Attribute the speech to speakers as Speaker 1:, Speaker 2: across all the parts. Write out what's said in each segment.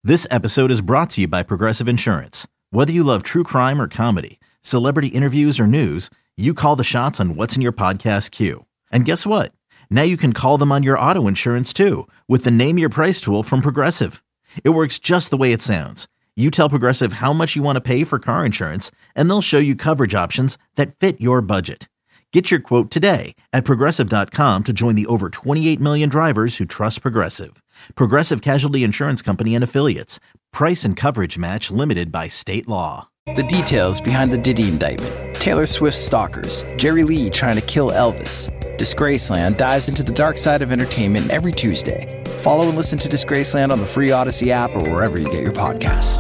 Speaker 1: This episode is brought to you by Progressive Insurance. Whether you love true crime or comedy, celebrity interviews or news, you call the shots on what's in your podcast queue. And guess what? Now you can call them on your auto insurance too with the Name Your Price tool from Progressive. It works just the way it sounds. You tell Progressive how much you want to pay for car insurance, and they'll show you coverage options that fit your budget. Get your quote today at Progressive.com to join the over 28 million drivers who trust Progressive. Progressive Casualty Insurance Company and Affiliates. Price and coverage match limited by state law.
Speaker 2: The details behind the Diddy indictment. Taylor Swift's stalkers. Jerry Lee trying to kill Elvis. Disgraceland dives into the dark side of entertainment every Tuesday. Follow and listen to Disgraceland on the free Odyssey app or wherever you get your podcasts.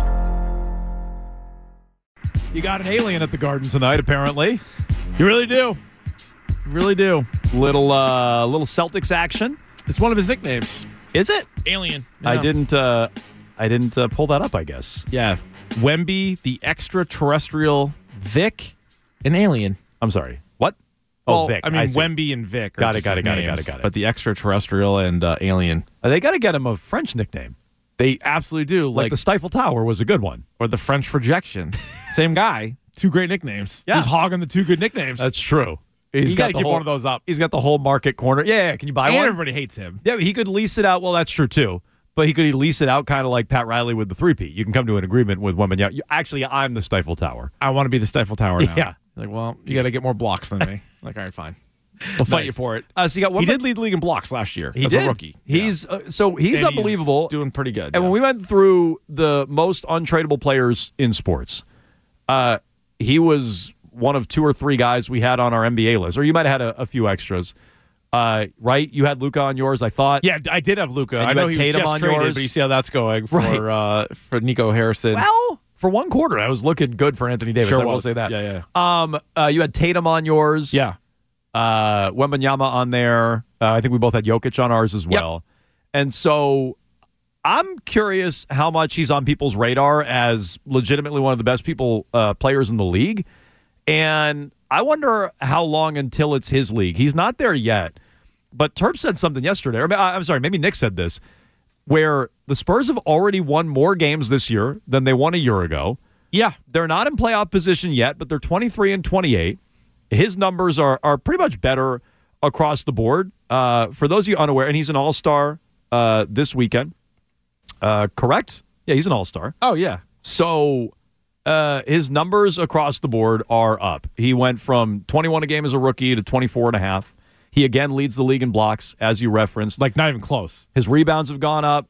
Speaker 3: You got an alien at the Garden tonight, apparently. You really do. You really do. Little Celtics action.
Speaker 4: It's one of his nicknames.
Speaker 3: Is it?
Speaker 4: Alien. Yeah.
Speaker 3: I didn't pull that up, I guess.
Speaker 4: Yeah. Wemby, the extraterrestrial, Vic, and Alien.
Speaker 3: I'm sorry. What?
Speaker 4: Well,
Speaker 3: Vic.
Speaker 4: I mean, Wemby and Vic.
Speaker 3: Got it.
Speaker 4: But the extraterrestrial and Alien.
Speaker 3: They got to get him a French nickname.
Speaker 4: They absolutely do.
Speaker 3: Like the Stifle Tower was a good one.
Speaker 4: Or the French Projection. Same guy. Two great nicknames.
Speaker 3: Yeah.
Speaker 4: Who's hogging the two good nicknames?
Speaker 3: That's true.
Speaker 4: He's got to give one of those up.
Speaker 3: He's got the whole market corner. Yeah. Can you buy one?
Speaker 4: Everybody hates him.
Speaker 3: Yeah, he could lease it out. Well, that's true, too. But he could lease it out kind of like Pat Riley with the 3P. You can come to an agreement with Wembanyama. Actually, I'm the Stifle Tower.
Speaker 4: I want to be the Stifle Tower now.
Speaker 3: Yeah.
Speaker 4: Like, well, you got to get more blocks than me. Like, all right, fine. We'll fight you for it.
Speaker 3: So you got
Speaker 4: he did lead the league in blocks last year as a rookie.
Speaker 3: He's unbelievable.
Speaker 4: He's doing pretty good.
Speaker 3: And when we went through the most untradeable players in sports, he was one of two or three guys we had on our NBA list. Or you might have had a few extras. Right? You had Luka on yours, I thought.
Speaker 4: Yeah, I did have Luka. I know he was just traded, but you see how that's going for Nico Harrison.
Speaker 3: Well, for one quarter, I was looking good for Anthony Davis.
Speaker 4: Sure
Speaker 3: I will say that.
Speaker 4: Yeah.
Speaker 3: You had Tatum on yours.
Speaker 4: Yeah.
Speaker 3: Wembanyama on there. I think we both had Jokic on ours as well. Yep. And so I'm curious how much he's on people's radar as legitimately one of the best players in the league. And I wonder how long until it's his league. He's not there yet. But Terp said something yesterday. I'm sorry, maybe Nick said this, where the Spurs have already won more games this year than they won a year ago.
Speaker 4: Yeah.
Speaker 3: They're not in playoff position yet, but they're 23-28. His numbers are pretty much better across the board. For those of you unaware, and he's an all-star this weekend. Correct? Yeah, he's an all-star.
Speaker 4: Oh, yeah.
Speaker 3: So his numbers across the board are up. He went from 21 a game as a rookie to 24.5. He again leads the league in blocks, as you referenced.
Speaker 4: Like, not even close.
Speaker 3: His rebounds have gone up.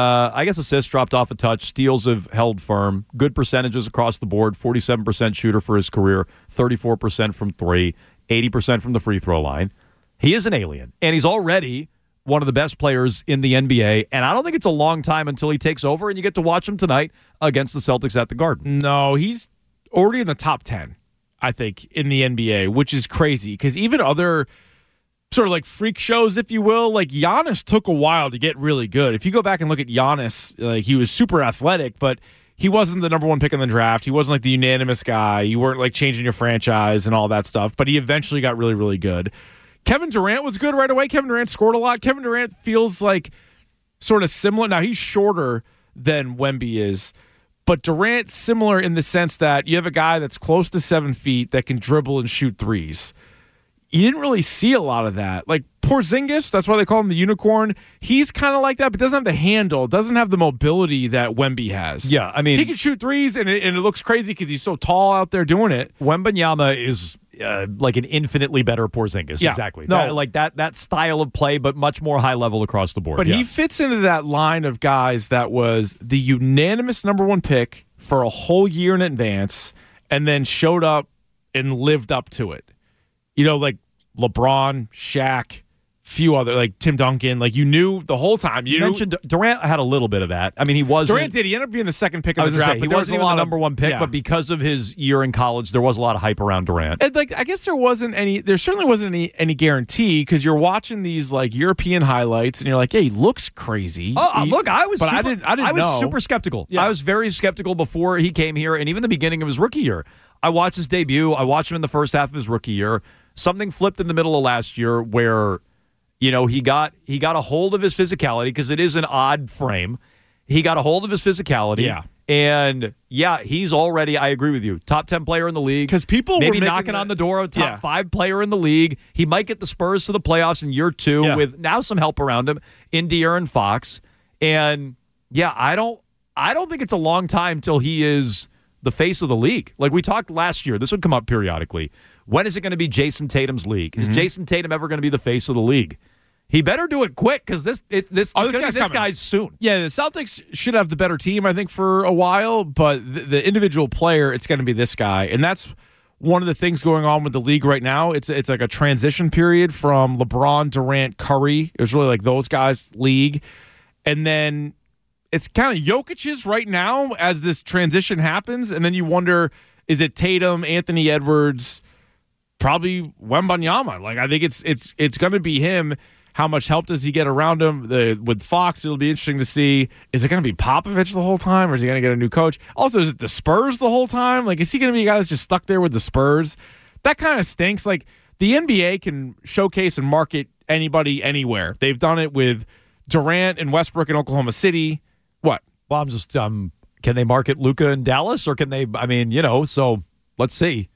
Speaker 3: I guess assists dropped off a touch. Steals have held firm. Good percentages across the board. 47% shooter for his career. 34% from three. 80% from the free throw line. He is an alien. And he's already one of the best players in the NBA. And I don't think it's a long time until he takes over and you get to watch him tonight against the Celtics at the Garden.
Speaker 4: No, he's already in the top 10, I think, in the NBA, which is crazy. Because even other sort of like freak shows, if you will, like Giannis took a while to get really good. If you go back and look at Giannis, like he was super athletic, but he wasn't the number one pick in the draft. He wasn't like the unanimous guy. You weren't like changing your franchise and all that stuff, but he eventually got really, really good. Kevin Durant was good right away. Kevin Durant scored a lot. Kevin Durant feels like sort of similar. Now, he's shorter than Wemby is, but Durant's similar in the sense that you have a guy that's close to 7 feet that can dribble and shoot threes. You didn't really see a lot of that. Like Porzingis, that's why they call him the unicorn. He's kind of like that, but doesn't have the handle, doesn't have the mobility that Wemby has.
Speaker 3: Yeah, I mean,
Speaker 4: he can shoot threes, and it looks crazy because he's so tall out there doing it.
Speaker 3: Wembanyama is like an infinitely better Porzingis.
Speaker 4: Yeah,
Speaker 3: exactly.
Speaker 4: No,
Speaker 3: that style of play, but much more high level across the board.
Speaker 4: But he fits into that line of guys that was the unanimous number one pick for a whole year in advance, and then showed up and lived up to it. You know, like LeBron, Shaq, few other, like Tim Duncan, like you knew the whole time. You
Speaker 3: mentioned Durant had a little bit of that. I mean, he was
Speaker 4: Durant did. He ended up being the second pick in the draft.
Speaker 3: He wasn't even the number one pick, but because of his year in college, there was a lot of hype around Durant.
Speaker 4: And like, I guess there certainly wasn't any guarantee because you're watching these like European highlights and you're like, hey, he looks crazy.
Speaker 3: Look, I was
Speaker 4: know.
Speaker 3: super skeptical.
Speaker 4: Yeah.
Speaker 3: I was very skeptical before he came here, and even the beginning of his rookie year. I watched his debut. I watched him in the first half of his rookie year. Something flipped in the middle of last year where, you know, he got a hold of his physicality because it is an odd frame. He got a hold of his physicality.
Speaker 4: Yeah.
Speaker 3: And, he's already, I agree with you, top 10 player in the league.
Speaker 4: Because people
Speaker 3: maybe
Speaker 4: were
Speaker 3: knocking on the door of top 5 player in the league. He might get the Spurs to the playoffs in year 2 with now some help around him in De'Aaron Fox. And, I don't think it's a long time till he is the face of the league. Like we talked last year, this would come up periodically. When is it going to be Jason Tatum's league? Is Jason Tatum ever going to be the face of the league? He better do it quick because this guy's soon.
Speaker 4: Yeah, the Celtics should have the better team, I think, for a while, but the individual player, it's going to be this guy. And that's one of the things going on with the league right now. It's like a transition period from LeBron, Durant, Curry. It was really like those guys' league. And then it's kind of Jokic's right now as this transition happens. And then you wonder, is it Tatum, Anthony Edwards, probably Wembanyama? Like, I think it's going to be him. How much help does he get around him? With Fox, it'll be interesting to see. Is it going to be Popovich the whole time, or is he going to get a new coach? Also, is it the Spurs the whole time? Like, is he going to be a guy that's just stuck there with the Spurs? That kind of stinks. Like, the NBA can showcase and market anybody anywhere. They've done it with Durant and Westbrook in Oklahoma City. What?
Speaker 3: Well, I'm just can they market Luka in Dallas, or can they? I mean, so let's see.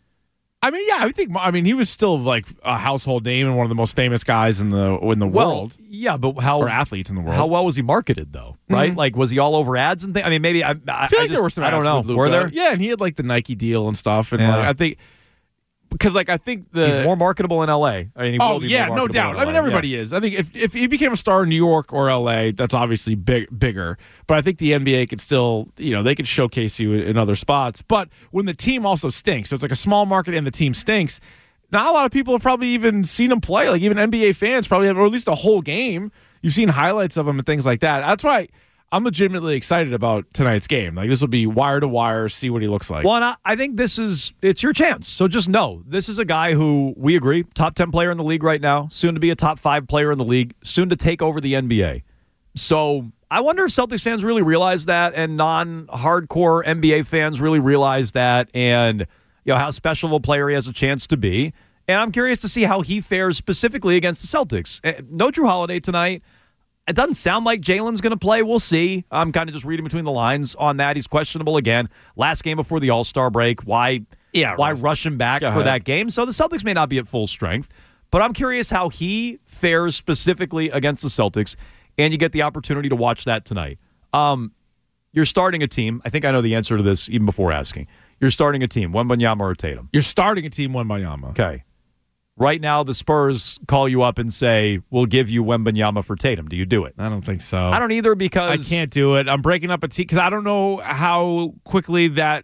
Speaker 4: I mean, he was still like a household name and one of the most famous guys in the world.
Speaker 3: Yeah, but how?
Speaker 4: Or athletes in the world.
Speaker 3: How well was he marketed though? Right? Mm-hmm. Like, was he all over ads and things? I mean, maybe I
Speaker 4: feel like there were some. I don't know.
Speaker 3: Were there?
Speaker 4: Yeah, and he had like the Nike deal and stuff. And I think. Because, I think
Speaker 3: he's more marketable in L.A. I mean,
Speaker 4: no doubt. I mean, everybody is. I think if he became a star in New York or L.A., that's obviously bigger. But I think the NBA could still, they could showcase you in other spots. But when the team also stinks, so it's like a small market and the team stinks, not a lot of people have probably even seen him play. Like, even NBA fans probably have, or at least a whole game. You've seen highlights of him and things like that. That's why I'm legitimately excited about tonight's game. Like, this will be wire to wire, see what he looks like.
Speaker 3: Well, and I think it's your chance. So just know, this is a guy who, we agree, top 10 player in the league right now, soon to be a top 5 player in the league, soon to take over the NBA. So I wonder if Celtics fans really realize that, and non-hardcore NBA fans really realize that, and how special of a player he has a chance to be. And I'm curious to see how he fares specifically against the Celtics. No Jrue Holiday tonight. It doesn't sound like Jalen's going to play. We'll see. I'm kind of just reading between the lines on that. He's questionable again. Last game before the All-Star break. Why rush him back for that game? So the Celtics may not be at full strength, but I'm curious how he fares specifically against the Celtics, and you get the opportunity to watch that tonight. You're starting a team. I think I know the answer to this even before asking. You're starting a team, Wembanyama or Tatum.
Speaker 4: You're starting a team, Wembanyama.
Speaker 3: Okay. Right now, the Spurs call you up and say, we'll give you Wembanyama for Tatum. Do you do it?
Speaker 4: I don't think so.
Speaker 3: I don't either, because
Speaker 4: I can't do it. I'm breaking up a team because I don't know how quickly that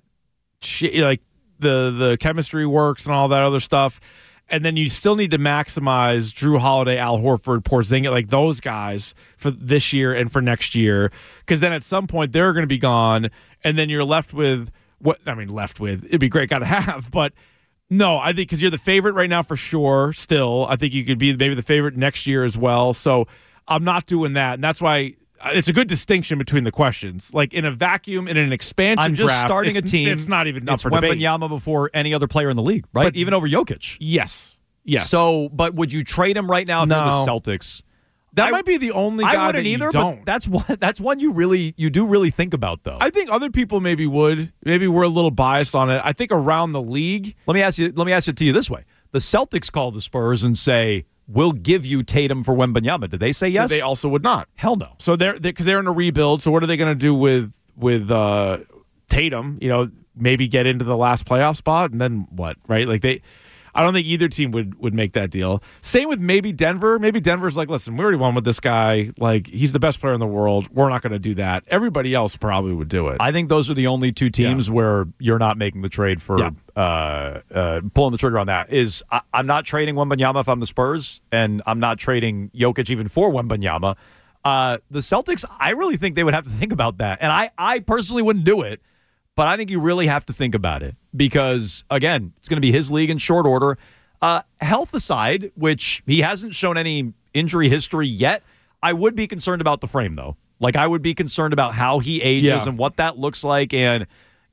Speaker 4: the chemistry works and all that other stuff. And then you still need to maximize Jrue Holiday, Al Horford, Porzingis, like those guys for this year and for next year. Because then at some point they're going to be gone, and then you're left with it'd be a great guy to have, but. No, I think because you're the favorite right now for sure. Still, I think you could be maybe the favorite next year as well. So I'm not doing that, and that's why it's a good distinction between the questions. Like in a vacuum, in an expansion
Speaker 3: I'm just
Speaker 4: draft,
Speaker 3: starting a team.
Speaker 4: It's not even up for
Speaker 3: debate.
Speaker 4: Wembanyama
Speaker 3: before any other player in the league, right? But, even over Jokic.
Speaker 4: Yes.
Speaker 3: So, but would you trade him right now if you're the Celtics?
Speaker 4: That might be the only guy
Speaker 3: I wouldn't
Speaker 4: that
Speaker 3: either,
Speaker 4: you don't.
Speaker 3: But that's one you do really think about, though.
Speaker 4: I think other people maybe would. Maybe we're a little biased on it. I think around the league.
Speaker 3: Let me ask it to you this way: the Celtics call the Spurs and say, "We'll give you Tatum for Wembanyama." Did they say yes?
Speaker 4: So they also would not.
Speaker 3: Hell no.
Speaker 4: So because they're in a rebuild. So what are they going to do with Tatum? Maybe get into the last playoff spot, and then what? Right? Like I don't think either team would make that deal. Same with maybe Denver. Maybe Denver's like, listen, we already won with this guy. Like, he's the best player in the world. We're not going to do that. Everybody else probably would do it.
Speaker 3: I think those are the only two teams where you're not making the trade for pulling the trigger on that. I'm not trading Wembanyama if I'm the Spurs, and I'm not trading Jokic even for Wembanyama. The Celtics, I really think they would have to think about that. And I personally wouldn't do it. But I think you really have to think about it because, again, it's going to be his league in short order. Health aside, which he hasn't shown any injury history yet, I would be concerned about the frame, though. Like, I would be concerned about how he ages and what that looks like. And,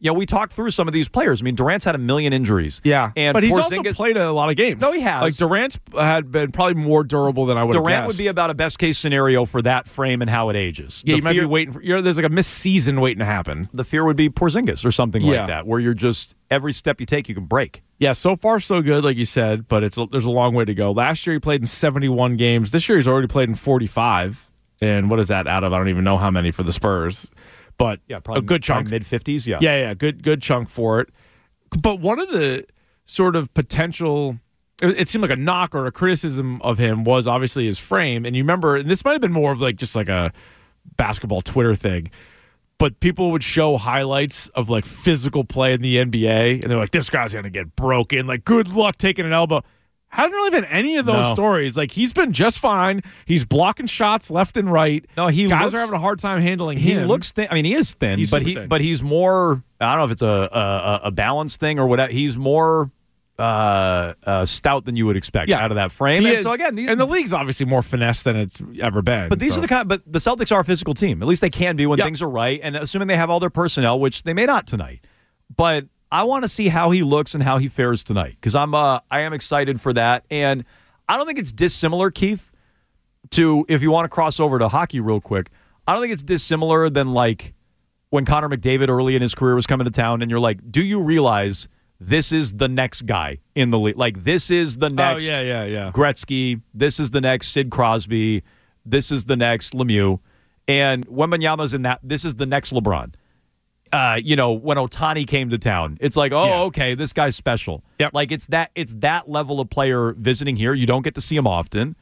Speaker 3: we talked through some of these players. I mean, Durant's had a million injuries.
Speaker 4: Yeah,
Speaker 3: and
Speaker 4: but he's
Speaker 3: Porzingis,
Speaker 4: also played a lot of games.
Speaker 3: No, he has.
Speaker 4: Like, Durant's had been probably more durable than I would have guessed.
Speaker 3: Durant would be about a best-case scenario for that frame and how it ages.
Speaker 4: Yeah, you might be waiting for. There's like a missed season waiting to happen.
Speaker 3: The fear would be Porzingis or something like that, where you're just every step you take, you can break.
Speaker 4: Yeah, so far so good, like you said, but there's a long way to go. Last year he played in 71 games. This year he's already played in 45. And what is that out of? I don't even know how many for the Spurs. But
Speaker 3: probably,
Speaker 4: a good chunk.
Speaker 3: Mid-50s, yeah.
Speaker 4: Yeah, good chunk for it. But one of the sort of potential, it seemed like a knock or a criticism of him was obviously his frame. And you remember, and this might have been more of like just like a basketball Twitter thing, but people would show highlights of like physical play in the NBA, and they're like, this guy's going to get broken. Like, good luck taking an elbow. Hasn't really been any of those stories. Like, he's been just fine. He's blocking shots left and right.
Speaker 3: No,
Speaker 4: guys are having a hard time handling him.
Speaker 3: He looks thin. I mean, he is thin, but he's more. I don't know if it's a balance thing or whatever. He's more stout than you would expect out of that frame.
Speaker 4: And so again, and the league's obviously more finesse than it's ever been.
Speaker 3: But these are the But the Celtics are a physical team. At least they can be when things are right, and assuming they have all their personnel, which they may not tonight. But I want to see how he looks and how he fares tonight, because I am excited for that. And I don't think it's dissimilar, Keith, to, if you want to cross over to hockey real quick, I don't think it's dissimilar than like when Connor McDavid early in his career was coming to town, and you're like, do you realize this is the next guy in the league? Like, this is the next Gretzky. This is the next Sid Crosby. This is the next Lemieux. And Wembanyama's in that. This is the next LeBron. When Ohtani came to town, it's like, okay, this guy's special.
Speaker 4: Yep.
Speaker 3: Like, it's that level of player visiting here. You don't get to see him often.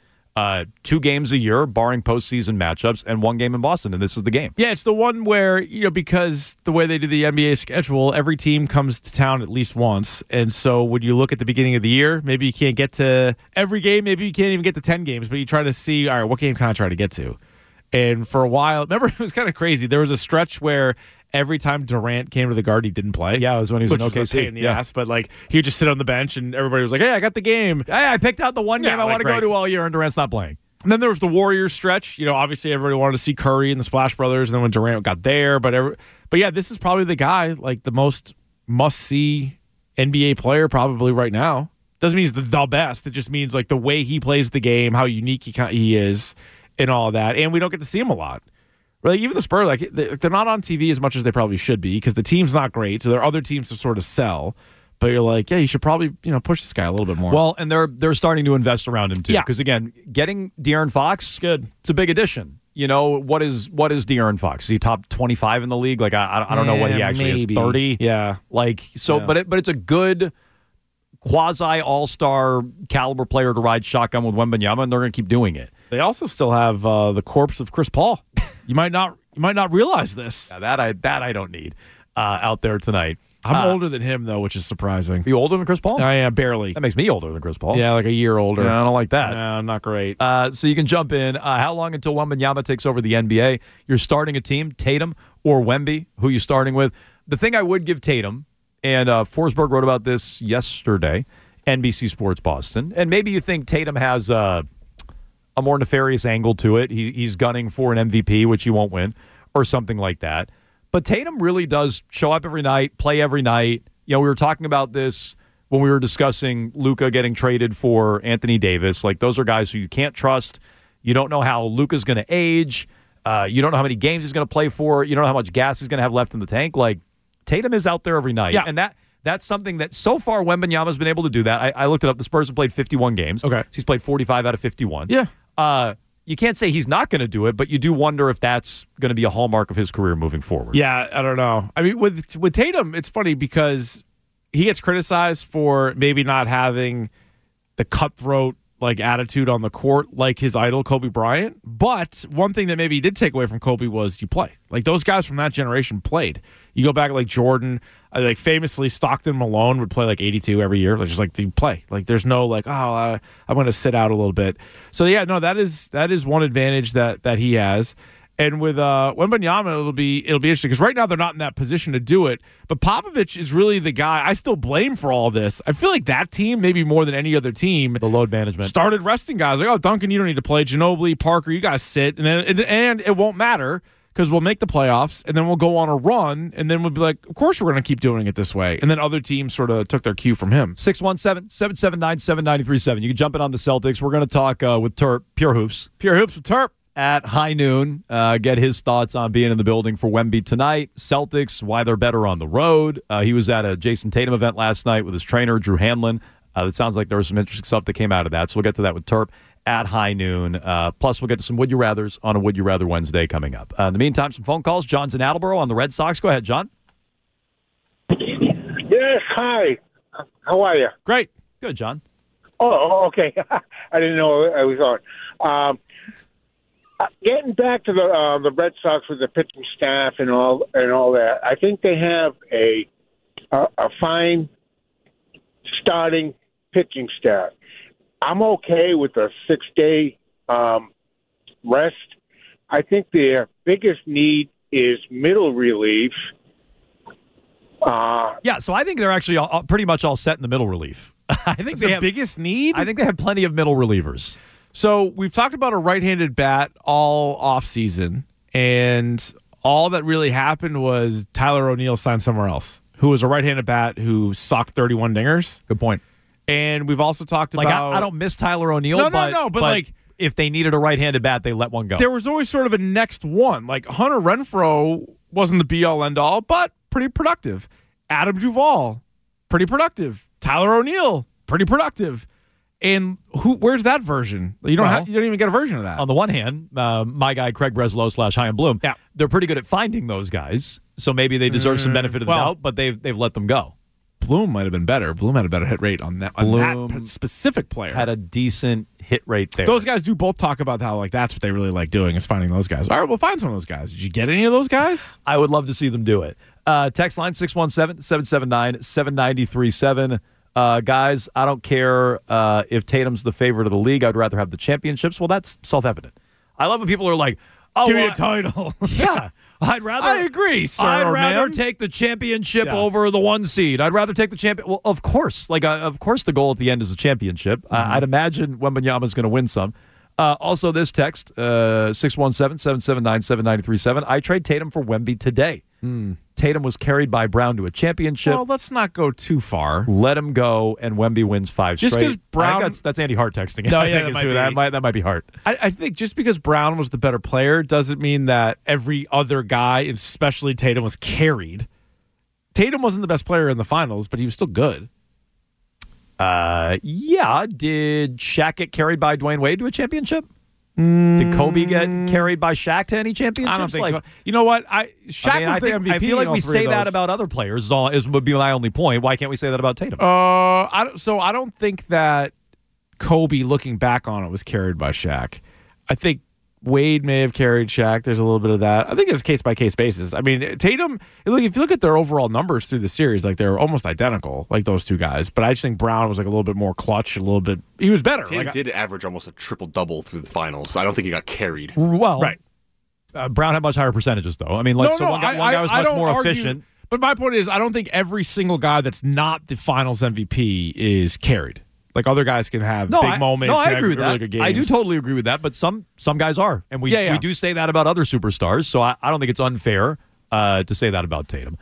Speaker 3: 2 games a year, barring postseason matchups, and 1 game in Boston, and this is the game.
Speaker 4: Yeah, it's the one where, because the way they do the NBA schedule, every team comes to town at least once. And so when you look at the beginning of the year, maybe you can't get to every game, maybe you can't even get to 10 games, but you try to see, all right, what game can I try to get to? And for a while, remember, it was kind of crazy. There was a stretch where every time Durant came to the Garden, he didn't play.
Speaker 3: Yeah, it was when he was in OKC.
Speaker 4: Was a pain in the ass, but like he would just sit on the bench, and everybody was like, "Hey, I got the game.
Speaker 3: Hey, I picked out the one game I want to go to all year, and Durant's not playing."
Speaker 4: And then there was the Warriors stretch. Obviously everybody wanted to see Curry and the Splash Brothers, and then when Durant got there, but yeah, this is probably the guy, like the most must-see NBA player probably right now. Doesn't mean he's the best. It just means like the way he plays the game, how unique he is, and all of that. And we don't get to see him a lot. Like, even the Spurs, like, they're not on TV as much as they probably should be, because the team's not great, so there are other teams to sort of sell. But you're like, yeah, you should probably push this guy a little bit more.
Speaker 3: Well, and they're starting to invest around him too, because again, getting De'Aaron Fox, good. It's a big addition. What is De'Aaron Fox? Is he top 25 in the league? Like, I don't know what he actually is. 30.
Speaker 4: Yeah.
Speaker 3: Like, so, yeah. But it's a good quasi all-star caliber player to ride shotgun with Wembanyama, and they're going to keep doing it.
Speaker 4: They also still have the corpse of Chris Paul. You might not realize this.
Speaker 3: Yeah, that I don't need out there tonight.
Speaker 4: I'm older than him, though, which is surprising.
Speaker 3: Are you older than Chris Paul?
Speaker 4: I am, barely.
Speaker 3: That makes me older than Chris Paul.
Speaker 4: Yeah, like a year older.
Speaker 3: Yeah, I don't like that.
Speaker 4: No, not great.
Speaker 3: So you can jump in. How long until Wembanyama takes over the NBA? You're starting a team, Tatum or Wemby, who you starting with? The thing I would give Tatum, and Forsberg wrote about this yesterday, NBC Sports Boston, and maybe you think Tatum has a more nefarious angle to it. He's gunning for an MVP, which he won't win, or something like that. But Tatum really does show up every night, play every night. We were talking about this when we were discussing Luka getting traded for Anthony Davis. Like, those are guys who you can't trust. You don't know how Luka's going to age. You don't know how many games he's going to play for. You don't know how much gas he's going to have left in the tank. Like, Tatum is out there every night.
Speaker 4: Yeah.
Speaker 3: And that's something that so far Wembanyama's been able to do that. I looked it up. The Spurs have played 51 games.
Speaker 4: Okay.
Speaker 3: So he's played 45 out of 51.
Speaker 4: Yeah.
Speaker 3: You can't say he's not going to do it, but you do wonder if that's going to be a hallmark of his career moving forward.
Speaker 4: Yeah, I don't know. I mean, with Tatum, it's funny because he gets criticized for maybe not having the cutthroat like attitude on the court like his idol Kobe Bryant. But one thing that maybe he did take away from Kobe was you play. Like, those guys from that generation played. You go back like Jordan, like famously Stockton Malone would play like 82 every year. Like, just like you play. Like, there's no like, I'm going to sit out a little bit. So yeah, no, that is one advantage that he has. And with Wembanyama, it'll be interesting because right now they're not in that position to do it. But Popovich is really the guy I still blame for all this. I feel like that team, maybe more than any other team,
Speaker 3: the load management,
Speaker 4: started resting guys like, oh, Duncan, you don't need to play. Ginobili, Parker, you guys sit, and it won't matter because we'll make the playoffs and then we'll go on a run and then we'll be like, of course we're going to keep doing it this way. And then other teams sort of took their cue from him.
Speaker 3: 617-779-7937. You can jump in on the Celtics. We're going to talk with Terp, Pure Hoops.
Speaker 4: Pure Hoops with Terp.
Speaker 3: At high noon, get his thoughts on being in the building for Wemby tonight. Celtics, why they're better on the road. He was at a Jason Tatum event last night with his trainer, Drew Hanlon. It sounds like there was some interesting stuff that came out of that. So we'll get to that with Terp at high noon. Plus, we'll get to some Would You Rathers on a Would You Rather Wednesday coming up. In the meantime, some phone calls. John's in Attleboro on the Red Sox. Go ahead, John.
Speaker 5: Yes, hi. How are you?
Speaker 3: Great. Good, John.
Speaker 5: Oh, okay. I didn't know I was on. Getting back to the Red Sox with the pitching staff and all that, I think they have a fine starting pitching staff. I'm okay with a 6-day rest. I think their biggest need is middle relief.
Speaker 3: So I think they're actually pretty much all set in the middle relief. I think
Speaker 4: the biggest need?
Speaker 3: I think they have plenty of middle relievers.
Speaker 4: So we've talked about a right-handed bat all offseason, and all that really happened was Tyler O'Neill signed somewhere else, who was a right-handed bat who socked 31 dingers.
Speaker 3: Good point.
Speaker 4: And we've also talked about...
Speaker 3: I don't miss Tyler O'Neill,
Speaker 4: but like,
Speaker 3: if they needed a right-handed bat, they let one go.
Speaker 4: There was always sort of a next one. Like Hunter Renfroe wasn't the be-all, end-all, but pretty productive. Adam Duvall, pretty productive. Tyler O'Neill, pretty productive. And where's that version? You don't even get a version of that.
Speaker 3: On the one hand, my guy Craig Breslow / Chaim Bloom, they're pretty good at finding those guys, so maybe they deserve some benefit of the doubt, but they've let them go.
Speaker 4: Bloom might have been better. Bloom had a better hit rate on that specific player.
Speaker 3: Had a decent hit rate there.
Speaker 4: Those guys do both talk about how that's what they really like doing is finding those guys. All right, we'll find some of those guys. Did you get any of those guys?
Speaker 3: I would love to see them do it. Text line 617-779-7937. Guys, I don't care if Tatum's the favorite of the league. I'd rather have the championships. Well, that's self-evident. I love when people are like, "Oh,
Speaker 4: give me a title."
Speaker 3: Yeah, I
Speaker 4: agree, sir.
Speaker 3: I'd rather take the championship over the 1 seed. I'd rather take the champion. Well, of course, of course, the goal at the end is a championship. I'd imagine Wembanyama's going to win some. Also, this text 617-779-7937. I trade Tatum for Wemby today. Tatum was carried by Brown to a championship.
Speaker 4: Well, let's not go too far.
Speaker 3: Let him go, and Wemby wins 5 straight.
Speaker 4: Just because Brown...
Speaker 3: That's Andy Hart texting.
Speaker 4: No, that
Speaker 3: might be Hart.
Speaker 4: I think just because Brown was the better player doesn't mean that every other guy, especially Tatum, was carried. Tatum wasn't the best player in the finals, but he was still good.
Speaker 3: Did Shaq get carried by Dwayne Wade to a championship? Did Kobe get carried by Shaq to any championships?
Speaker 4: I don't think. You know what? Shaq was the MVP.
Speaker 3: I feel like we say that about other players. Would be my only point. Why can't we say that about Tatum?
Speaker 4: I don't think that Kobe, looking back on it, was carried by Shaq. I think Wade may have carried Shaq. There's a little bit of that. I think it's case-by-case basis. I mean, Tatum, if you look at their overall numbers through the series, they're almost identical, those two guys. But I just think Brown was a little bit more clutch, he was better.
Speaker 6: Tatum did average almost a triple-double through the finals. I don't think he got carried.
Speaker 3: Well,
Speaker 4: right.
Speaker 3: Brown had much higher percentages, though. I mean, one guy was much more efficient.
Speaker 4: But my point is, I don't think every single guy that's not the finals MVP is carried. Other guys can have big moments.
Speaker 3: No, I agree with
Speaker 4: really
Speaker 3: that.
Speaker 4: Good games.
Speaker 3: I do totally agree with that. But some guys are, and we do say that about other superstars. So I don't think it's unfair to say that about Tatum.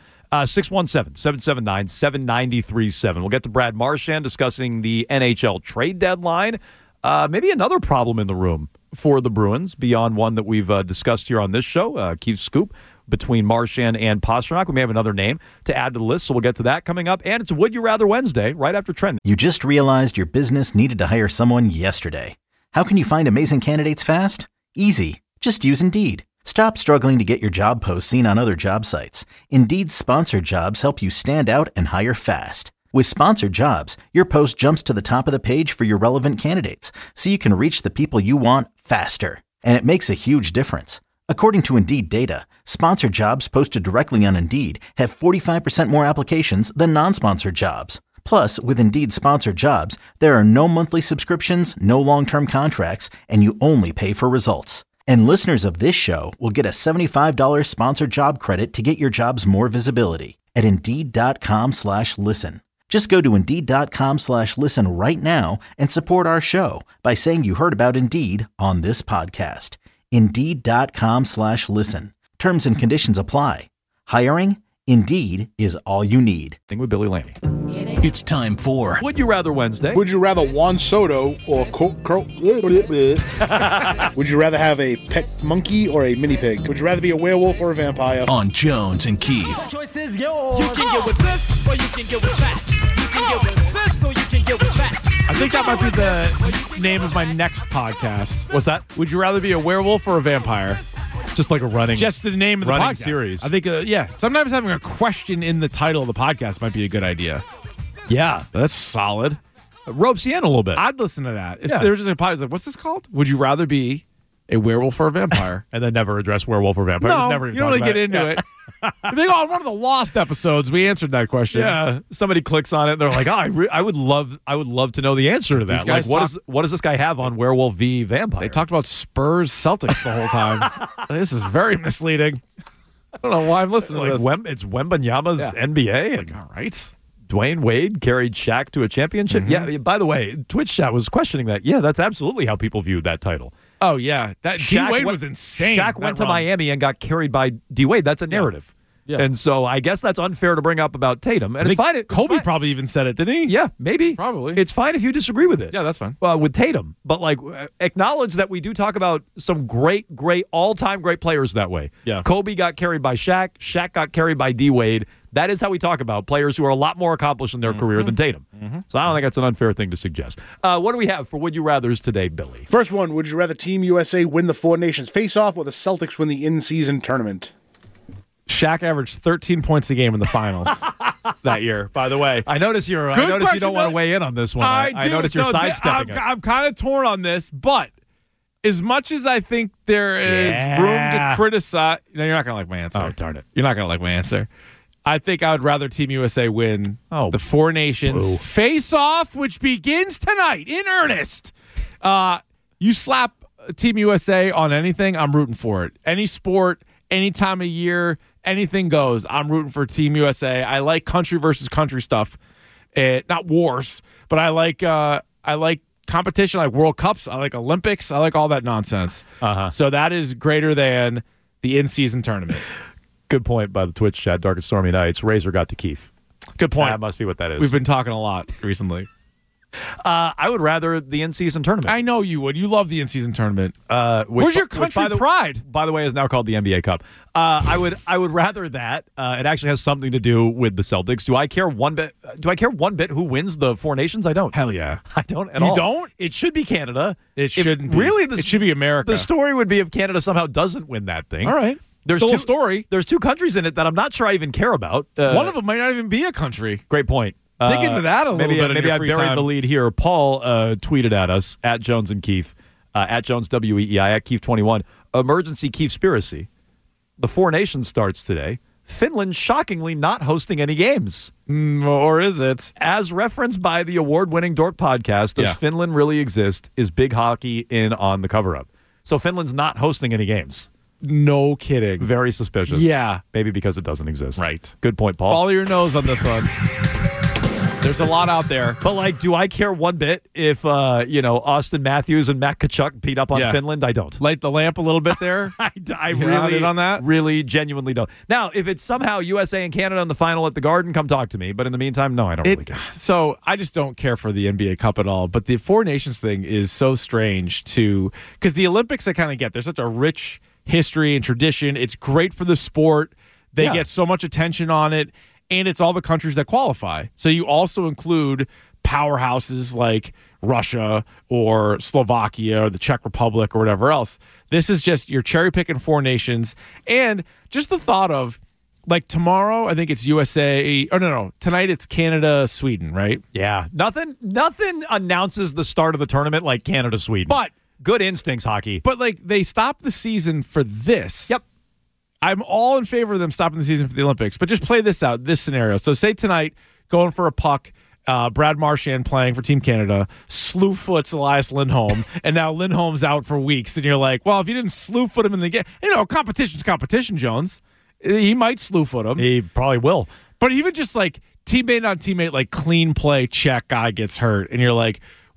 Speaker 3: 617-779-7937. We'll get to Brad Marchand discussing the NHL trade deadline. Maybe another problem in the room for the Bruins beyond one that we've discussed here on this show. Keith Scoop between Marchand and Pastrnak. We may have another name to add to the list, so we'll get to that coming up. And it's Would You Rather Wednesday, right after Trend.
Speaker 1: You just realized your business needed to hire someone yesterday. How can you find amazing candidates fast? Easy. Just use Indeed. Stop struggling to get your job posts seen on other job sites. Indeed's sponsored jobs help you stand out and hire fast. With sponsored jobs, your post jumps to the top of the page for your relevant candidates, so you can reach the people you want faster. And it makes a huge difference. According to Indeed data, sponsored jobs posted directly on Indeed have 45% more applications than non-sponsored jobs. Plus, with Indeed sponsored jobs, there are no monthly subscriptions, no long-term contracts, and you only pay for results. And listeners of this show will get a $75 sponsored job credit to get your jobs more visibility at Indeed.com/listen. Just go to Indeed.com/listen right now and support our show by saying you heard about Indeed on this podcast. Indeed.com/listen. Terms and conditions apply. Hiring? Indeed is all you need.
Speaker 3: With Billy Laney.
Speaker 7: It's time for
Speaker 3: Would You Rather Wednesday.
Speaker 8: Would you rather Juan Soto or Would you rather have a pet monkey or a mini pig? Would you rather be a werewolf or a vampire?
Speaker 7: on Jones and Keith.
Speaker 9: Choice is yours. You can get with this, or you can get with that. You can get with this, or you can get with that.
Speaker 4: I think that might be the name of my next podcast.
Speaker 3: What's that?
Speaker 4: Would you rather be a werewolf or a vampire?
Speaker 3: Just like a running.
Speaker 4: Just the name of the
Speaker 3: running
Speaker 4: podcast.
Speaker 3: series.
Speaker 4: I think, sometimes having a question in the title of the podcast might be a good idea.
Speaker 3: Yeah.
Speaker 4: That's solid.
Speaker 3: Ropes you in a little bit.
Speaker 4: I'd listen to that. If
Speaker 3: Yeah.
Speaker 4: there was just a podcast like, what's this called? Would you rather be a werewolf or a vampire?
Speaker 3: And then never address werewolf or vampire. Just
Speaker 4: No,
Speaker 3: never
Speaker 4: you
Speaker 3: even
Speaker 4: don't
Speaker 3: talk
Speaker 4: really get
Speaker 3: about
Speaker 4: into it. You'd be like, on one of the Lost episodes, we answered that question.
Speaker 3: Yeah, somebody clicks on it. And they're like, "Oh, I would love to know the answer to that.
Speaker 4: These guys
Speaker 3: Like, what does this guy have on Werewolf v Vampire?"
Speaker 4: They talked about Spurs Celtics the whole time. This is very misleading. I don't know why I'm listening to
Speaker 3: like
Speaker 4: this.
Speaker 3: it's Wembanyama's NBA, and
Speaker 4: All right.
Speaker 3: Dwayne Wade carried Shaq to a championship.
Speaker 4: Mm-hmm.
Speaker 3: Yeah. By the way, Twitch chat was questioning that. Yeah, that's absolutely how people viewed that title.
Speaker 4: Oh, yeah. That D-Wade was insane.
Speaker 3: Shaq went to Miami and got carried by D-Wade. That's a narrative.
Speaker 4: Yeah.
Speaker 3: And so I guess that's unfair to bring up about Tatum. And
Speaker 4: I
Speaker 3: it's
Speaker 4: think
Speaker 3: fine.
Speaker 4: Kobe
Speaker 3: it's fine.
Speaker 4: probably even said it, didn't he?
Speaker 3: Yeah, maybe.
Speaker 4: Probably.
Speaker 3: It's fine if you disagree with it.
Speaker 4: Yeah, that's fine.
Speaker 3: With Tatum. But, acknowledge that we do talk about some great, all-time great players that way.
Speaker 4: Yeah.
Speaker 3: Kobe got carried by Shaq. Shaq got carried by D-Wade. That is how we talk about players who are a lot more accomplished in their career than Tatum. So I don't think that's an unfair thing to suggest. What do we have for Would You Rathers today, Billy?
Speaker 8: First one, would you rather Team USA win the Four Nations face-off or the Celtics win the in-season tournament?
Speaker 4: Shaq averaged 13 points a game in the finals that year, by the way.
Speaker 3: I notice you
Speaker 4: question,
Speaker 3: don't want to
Speaker 4: though.
Speaker 3: weigh in on this one. I
Speaker 4: do.
Speaker 3: notice you're
Speaker 4: So
Speaker 3: sidestepping it.
Speaker 4: I'm kind of torn on this, but as much as I think there is room to criticize, you're not going to like my answer.
Speaker 3: Oh, darn it.
Speaker 4: You're not going to like my answer. I think I would rather Team USA win the Four Nations face-off, which begins tonight in earnest. You slap Team USA on anything, I'm rooting for it. Any sport, any time of year, anything goes. I'm rooting for Team USA. I like country versus country stuff, not wars, but I like competition, like World Cups. I like Olympics. I like all that nonsense. So that is greater than the in-season tournament.
Speaker 3: Good point by the Twitch chat. Dark and Stormy Nights. Razor got to Keith.
Speaker 4: Good point.
Speaker 3: That must be what that is.
Speaker 4: We've been talking a lot recently.
Speaker 3: I would rather the in-season tournament.
Speaker 4: I know you would. You love the in-season tournament.
Speaker 3: Which,
Speaker 4: Where's your country pride?
Speaker 3: By the way, is now called the NBA Cup. I would rather that. It actually has something to do with the Celtics. Do I care one bit? Do I care one bit who wins the Four Nations? I don't.
Speaker 4: Hell yeah.
Speaker 3: I don't at
Speaker 4: You
Speaker 3: all.
Speaker 4: don't?
Speaker 3: It should be Canada.
Speaker 4: It shouldn't be.
Speaker 3: Really,
Speaker 4: it should be America.
Speaker 3: The story would be if Canada somehow doesn't win that thing.
Speaker 4: All right.
Speaker 3: There's
Speaker 4: Still
Speaker 3: two
Speaker 4: a story.
Speaker 3: There's two countries in it that I'm not sure I even care about.
Speaker 4: One of them might not even be a country.
Speaker 3: Great point.
Speaker 4: Dig into that a little bit in
Speaker 3: Maybe
Speaker 4: your
Speaker 3: I
Speaker 4: free
Speaker 3: buried
Speaker 4: time.
Speaker 3: the lead here. Paul tweeted at us, at Jones and Keefe, at Jones WEEI, at Keefe21. Emergency Keefespiracy. The Four Nations starts today. Finland shockingly not hosting any games.
Speaker 4: Or is it?
Speaker 3: As referenced by the award-winning Dork podcast, Does Finland Really Exist? Is Big Hockey in on the cover-up. So Finland's not hosting any games.
Speaker 4: No kidding.
Speaker 3: Very suspicious.
Speaker 4: Yeah.
Speaker 3: Maybe because it doesn't exist.
Speaker 4: Right.
Speaker 3: Good point, Paul.
Speaker 4: Follow your nose on this one. There's a lot out there.
Speaker 3: But, do I care one bit if, Austin Matthews and Matt Tkachuk beat up on Finland? I don't.
Speaker 4: Light the lamp a little bit there.
Speaker 3: I
Speaker 4: You're not in on that?
Speaker 3: really genuinely don't. Now, if it's somehow USA and Canada in the final at the Garden, come talk to me. But in the meantime, no, I don't really care.
Speaker 4: So I just don't care for the NBA Cup at all. But the Four Nations thing is so strange because the Olympics I kind of get. There's such a rich history and tradition. It's great for the sport. They get so much attention on it. And it's all the countries that qualify. So you also include powerhouses like Russia or Slovakia or the Czech Republic or whatever else. This is just you're cherry picking Four Nations. And just the thought of tomorrow, I think it's USA. Oh, no. Tonight it's Canada, Sweden, right?
Speaker 3: Yeah. Nothing announces the start of the tournament like Canada, Sweden.
Speaker 4: But
Speaker 3: good instincts, hockey.
Speaker 4: But they stopped the season for this.
Speaker 3: Yep.
Speaker 4: I'm all in favor of them stopping the season for the Olympics, but just play this out, this scenario. So say tonight, going for a puck, Brad Marchand playing for Team Canada, slew foots Elias Lindholm, and now Lindholm's out for weeks, and you're like, well, if you didn't slew foot him in the game, competition's competition, Jones. He might slew foot him.
Speaker 3: He probably will.
Speaker 4: But even just teammate on teammate, clean play check, guy gets hurt, and you're like,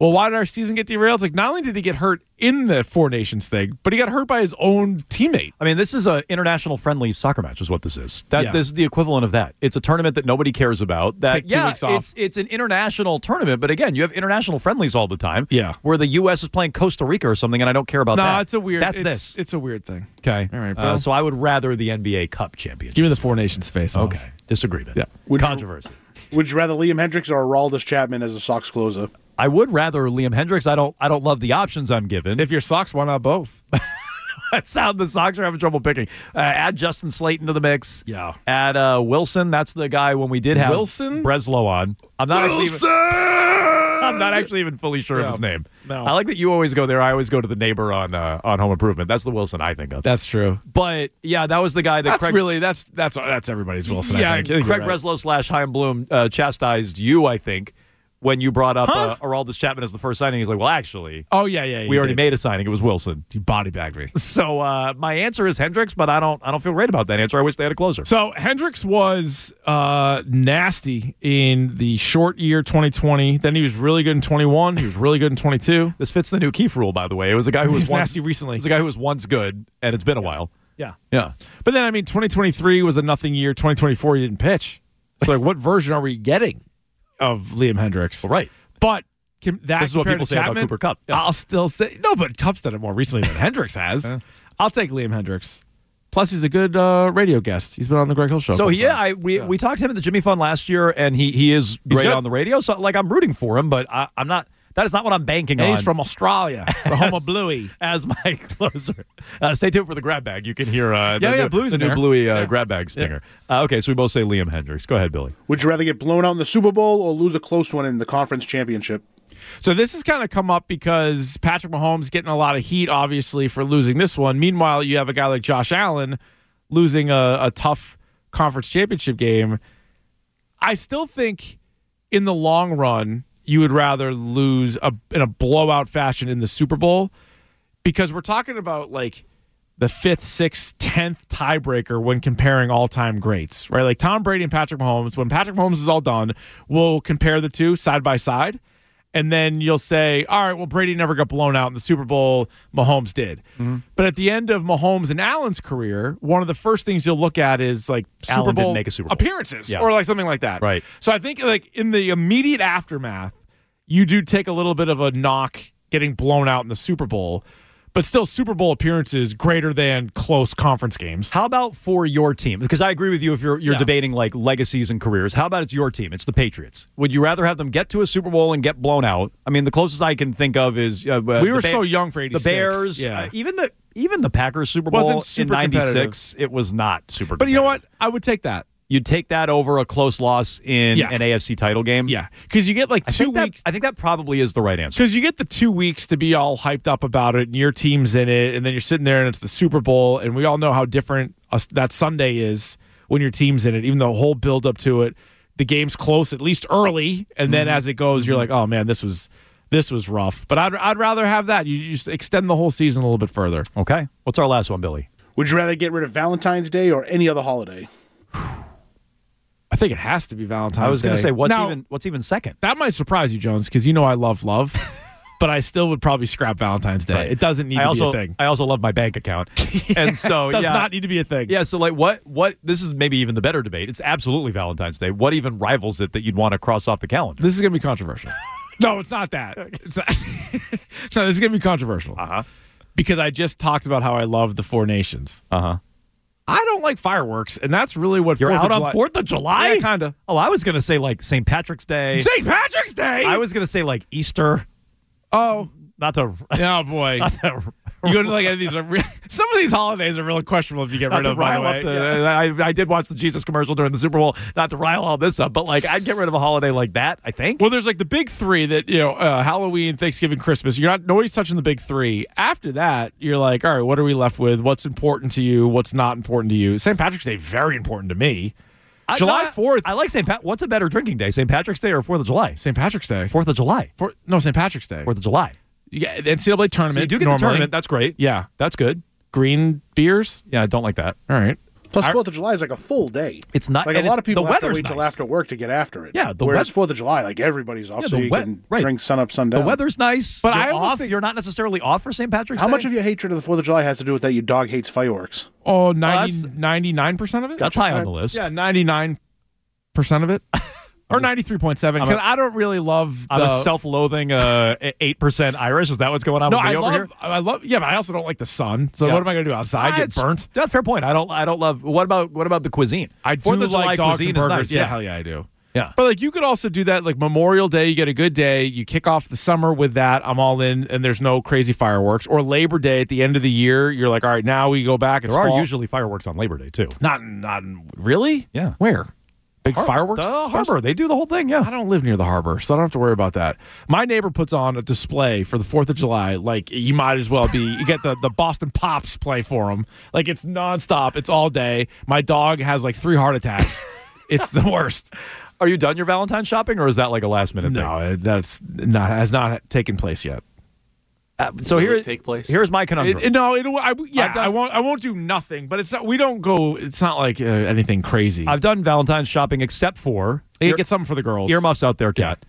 Speaker 4: well, why did our season get derailed? It's like, not only did he get hurt in the Four Nations thing, but he got hurt by his own teammate.
Speaker 3: I mean, this is an international friendly soccer match is what this is.
Speaker 4: Yeah.
Speaker 3: This is the equivalent of that. It's a tournament that nobody cares about.
Speaker 4: Take 2 weeks off.
Speaker 3: It's an international tournament, but again, you have international friendlies all the time.
Speaker 4: Yeah.
Speaker 3: Where the U.S. is playing Costa Rica or something, and I don't care about that.
Speaker 4: No, it's a weird.
Speaker 3: This.
Speaker 4: It's a weird thing.
Speaker 3: Okay.
Speaker 4: All right, bro.
Speaker 3: So I would rather the NBA Cup championship.
Speaker 4: Give me the Four Nations face.
Speaker 3: Okay. Disagreement.
Speaker 4: Yeah.
Speaker 3: Controversy.
Speaker 8: Would you rather Liam Hendricks or Aroldis Chapman as a Sox closer?
Speaker 3: I would rather Liam Hendricks. I don't love the options I'm given.
Speaker 4: If your Sox, why not both?
Speaker 3: That sound the Sox are having trouble picking. Add Justin Slayton to the mix.
Speaker 4: Yeah.
Speaker 3: Add Wilson. That's the guy when we did have
Speaker 4: Wilson?
Speaker 3: Breslow on. I'm not actually even fully sure of his name.
Speaker 4: No.
Speaker 3: I like that you always go there. I always go to the neighbor on Home Improvement. That's the Wilson I think of.
Speaker 4: That's true.
Speaker 3: But yeah, that was the guy that
Speaker 4: That's everybody's Wilson.
Speaker 3: Yeah,
Speaker 4: I think.
Speaker 3: Craig Breslow / Chaim Bloom chastised you, I think, when you brought up Aroldis Chapman as the first signing. He's like, well, actually,
Speaker 4: Oh yeah.
Speaker 3: we already made a signing. It was Wilson.
Speaker 4: He body bagged me.
Speaker 3: So my answer is Hendricks, but I don't feel great about that answer. I wish they had a closer.
Speaker 4: So Hendricks was nasty in the short year 2020. Then he was really good in 21. He was really good in 22.
Speaker 3: This fits the new Keefe rule, by the way. It was a guy who was
Speaker 4: nasty recently.
Speaker 3: It was a guy who was once good, and it's been a while.
Speaker 4: Yeah.
Speaker 3: Yeah.
Speaker 4: But then 2023 was a nothing year. 2024 he didn't pitch. So what version are we getting of Liam Hendricks?
Speaker 3: Well, right.
Speaker 4: But that
Speaker 3: this is what people say about Cooper Kupp. Yeah.
Speaker 4: I'll still say no, but Kupp's done it more recently than Hendricks has. I'll take Liam Hendricks. Plus, he's a good radio guest. He's been on the Greg Hill Show.
Speaker 3: So we talked to him at the Jimmy Fund last year, and he is great on the radio. So I'm rooting for him, but I'm not. That is not what I'm banking on.
Speaker 4: He's from Australia, the home of Bluey.
Speaker 3: As my closer. Stay tuned for the grab bag. You can hear
Speaker 4: Bluey's
Speaker 3: the new
Speaker 4: there.
Speaker 3: Bluey grab bag stinger. Okay, so we both say Liam Hendricks. Go ahead, Billy.
Speaker 8: Would you rather get blown out in the Super Bowl or lose a close one in the conference championship?
Speaker 4: So this has kind of come up because Patrick Mahomes getting a lot of heat, obviously, for losing this one. Meanwhile, you have a guy like Josh Allen losing a tough conference championship game. I still think in the long run, you would rather lose in a blowout fashion in the Super Bowl because we're talking about like the 5th, 6th, 10th tiebreaker when comparing all-time greats, right? Like Tom Brady and Patrick Mahomes. When Patrick Mahomes is all done, we'll compare the two side by side. And then you'll say, all right, well, Brady never got blown out in the Super Bowl. Mahomes did. Mm-hmm. But at the end of Mahomes and Allen's career, one of the first things you'll look at is like
Speaker 3: Allen didn't make a Super Bowl
Speaker 4: appearances or like something like that.
Speaker 3: Right.
Speaker 4: So I think like in the immediate aftermath, you do take a little bit of a knock getting blown out in the Super Bowl. But still, Super Bowl appearances greater than close conference games.
Speaker 3: How about for your team? Because I agree with you if you're debating like legacies and careers. How about it's your team? It's the Patriots. Would you rather have them get to a Super Bowl and get blown out? I mean, the closest I can think of is
Speaker 4: we were so young for 86.
Speaker 3: The Bears, even the Packers Super Bowl in '96, it was not super.
Speaker 4: But you know what? I would take that.
Speaker 3: You'd take that over a close loss in an AFC title game?
Speaker 4: Yeah, because you get like 2 weeks.
Speaker 3: I think that probably is the right answer.
Speaker 4: Because you get the 2 weeks to be all hyped up about it, and your team's in it, and then you're sitting there and it's the Super Bowl, and we all know how different that Sunday is when your team's in it, even the whole build up to it. The game's close, at least early, and then as it goes, you're like, oh man, this was rough. But I'd rather have that. You just extend the whole season a little bit further.
Speaker 3: Okay. What's our last one, Billy?
Speaker 8: Would you rather get rid of Valentine's Day or any other holiday?
Speaker 4: I think it has to be Valentine's Day.
Speaker 3: I was going to say, what's even second?
Speaker 4: That might surprise you, Jones, because you know I love love, but I still would probably scrap Valentine's Day. Right. It doesn't need to be a thing.
Speaker 3: I also love my bank account. And so,
Speaker 4: it does not need to be a thing.
Speaker 3: Yeah, so like what this is maybe even the better debate. It's absolutely Valentine's Day. What even rivals it that you'd want to cross off the calendar?
Speaker 4: This is going to be controversial. No, it's not that. No, this is going to be controversial.
Speaker 3: Uh-huh.
Speaker 4: Because I just talked about how I love the Four Nations.
Speaker 3: Uh-huh.
Speaker 4: I don't like fireworks, and that's really what
Speaker 3: you're out on 4th of July?
Speaker 4: Yeah, kind of.
Speaker 3: Oh, I was going to say like St. Patrick's Day.
Speaker 4: St. Patrick's Day?
Speaker 3: I was going to say like Easter.
Speaker 4: Oh.
Speaker 3: Not to...
Speaker 4: Oh, boy.
Speaker 3: Not to...
Speaker 4: You go to like these some of these holidays are really questionable if you get rid of them, by the way.
Speaker 3: I did watch the Jesus commercial during the Super Bowl, not to rile all this up, but like I'd get rid of a holiday like that, I think.
Speaker 4: Well, there's like the big three that, Halloween, Thanksgiving, Christmas. Nobody's touching the big three. After that, you're like, all right, what are we left with? What's important to you? What's not important to you? St. Patrick's Day, very important to me. July 4th.
Speaker 3: I like St. Pat. What's a better drinking day, St. Patrick's Day or 4th of July?
Speaker 4: St. Patrick's Day.
Speaker 3: 4th of July.
Speaker 4: St. Patrick's Day.
Speaker 3: 4th of July.
Speaker 4: You get the NCAA tournament.
Speaker 3: So you do get the tournament. That's great.
Speaker 4: Yeah.
Speaker 3: That's good.
Speaker 4: Green beers?
Speaker 3: Yeah, I don't like that.
Speaker 4: All right.
Speaker 8: Plus, 4th of July is like a full day.
Speaker 3: It's not
Speaker 8: like a lot of people
Speaker 3: the
Speaker 8: have to
Speaker 3: weather's
Speaker 8: wait till
Speaker 3: nice.
Speaker 8: after work to get after it.
Speaker 3: Yeah,
Speaker 8: whereas 4th of July, like everybody's off, so you can drink sun up, sun down.
Speaker 3: The weather's nice,
Speaker 4: but
Speaker 3: you're
Speaker 4: I
Speaker 3: off.
Speaker 4: think
Speaker 3: You're not necessarily off for St. Patrick's Day.
Speaker 8: How much of your hatred of the 4th of July has to do with that your dog hates fireworks?
Speaker 4: Oh, 99% of it?
Speaker 3: That's high on the list.
Speaker 4: Yeah, 99% of it. Or 93.7, because I don't really love
Speaker 3: I'm a self-loathing 8% Irish. Is that what's going on with me over here?
Speaker 4: I love, yeah, but I also don't like the sun. So what am I going to do outside? Get burnt?
Speaker 3: That's a fair point. I don't love. What about the cuisine?
Speaker 4: I do
Speaker 3: 4th of July
Speaker 4: like dogs
Speaker 3: cuisine
Speaker 4: and
Speaker 3: is
Speaker 4: burgers.
Speaker 3: nice.
Speaker 4: Yeah, hell yeah, I do.
Speaker 3: Yeah.
Speaker 4: But like you could also do that like Memorial Day, you get a good day, you kick off the summer with that, I'm all in, and there's no crazy fireworks. Or Labor Day at the end of the year, you're like, all right, now we go back. It's
Speaker 3: There are
Speaker 4: fall.
Speaker 3: usually fireworks on Labor Day too.
Speaker 4: Not really?
Speaker 3: Yeah.
Speaker 4: Where? Big fireworks?
Speaker 3: The harbor. They do the whole thing, yeah.
Speaker 4: I don't live near the harbor, so I don't have to worry about that. My neighbor puts on a display for the 4th of July. Like, you might as well be, you get the Boston Pops play for him. Like, it's nonstop. It's all day. My dog has like 3 heart attacks. It's the worst.
Speaker 3: Are you done your Valentine's shopping, or is that like a last-minute thing?
Speaker 4: No, has not taken place yet.
Speaker 3: So
Speaker 6: Will it take place?
Speaker 3: Here's my conundrum.
Speaker 4: I won't do nothing, but it's not. We don't go. It's not like anything crazy.
Speaker 3: I've done Valentine's shopping except for
Speaker 4: get something for the girls.
Speaker 3: Earmuffs out there, Kat.